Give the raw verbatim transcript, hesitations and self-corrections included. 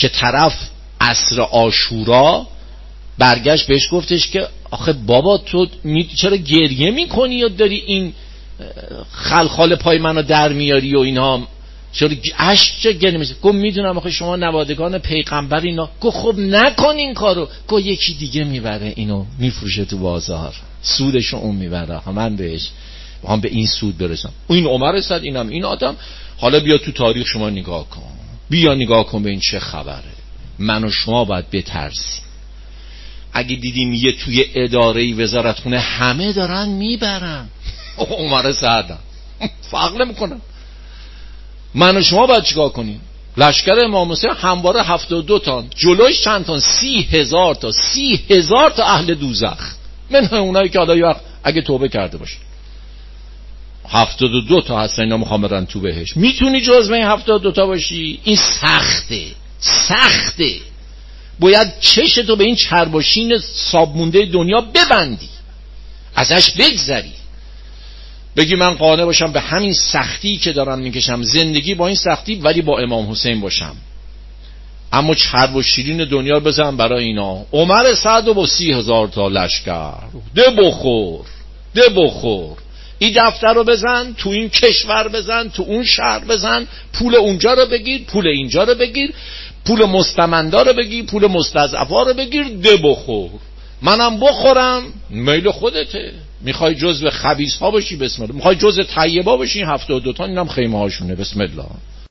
که طرف عصر عاشورا برگشت بهش گفتش که آخه بابا تو می... چرا گریه میکنی یا داری این خلخال پای منو در میاری و اینها، چرا اشک چه گریه میشه؟ گفت میدونم آخه شما نوادگان پیغمبر اینا. گفت خب نکن این کارو. گفت یکی دیگه میبره اینو میفروشه تو بازار، سودشو اون میبره، من بهش هم به این سود برسم. این عمر صد اینم این آدم. حالا بیا تو تاریخ شما نگاه کن، بیا نگاه کن به این چه خبره. من و شما باید بترسیم. اگه دیدیم یه توی اداره وزارتخونه همه دارن میبرن، عمر سعدم فرق نمیکنه. من و شما باید چیکار کنیم؟ لشکر امام حسین همواره هفتاد و دو تا، جلوش چند تا؟ سی هزار تا سی هزار تا اهل دوزخ، منهای اونایی که حالا وقت اگه توبه کرده باشه. هفتاد و دو تا هستن اینا میخوام برن تو بهش. میتونی جزو این هفتاد و دو تا باشی؟ این سخته سخته. باید چشتو به این چرباشین سابمونده دنیا ببندی، ازش بگذری، بگی من قانع باشم به همین سختی که دارم میکشم، زندگی با این سختی ولی با امام حسین باشم. اما چرب و شیرین دنیا رو بزن برای اینا. عمر سعد و با سی هزار تا لشکر ده بخور ده بخور. این دفتر رو بزن تو این کشور، بزن تو اون شهر، بزن پول اونجا رو بگیر، پول اینجا رو بگیر، پول مستمندا رو بگیر، پول مستضعفا رو بگیر، ده بخور. منم بخورم، میل خودته. میخوای جزو خبیث ها باشی بسم الله، میخوای جزو طیبا باشی هفتاد و دو تا اینم خیمه هاشونه بسم الله.